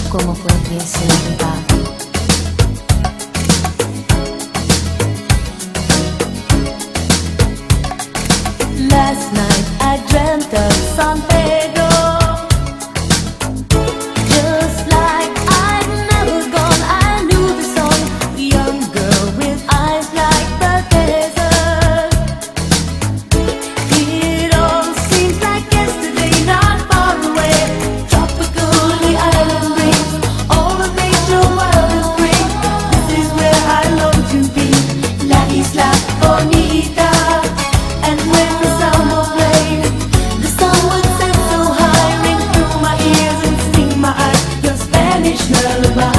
¿Cómo podría ser verdad? Last night I dreamt of San Pedro, just like I'd never gone. I knew the song, the young girl with eyes like the desert. It all seems like yesterday, not far away. Tropical, the island breeze, all of nature wild and free. This is where I long to be, La Isla Bonita. And when the summer played, the sun would set so high, ring through my ears and sting my eyes, your Spanish lullaby.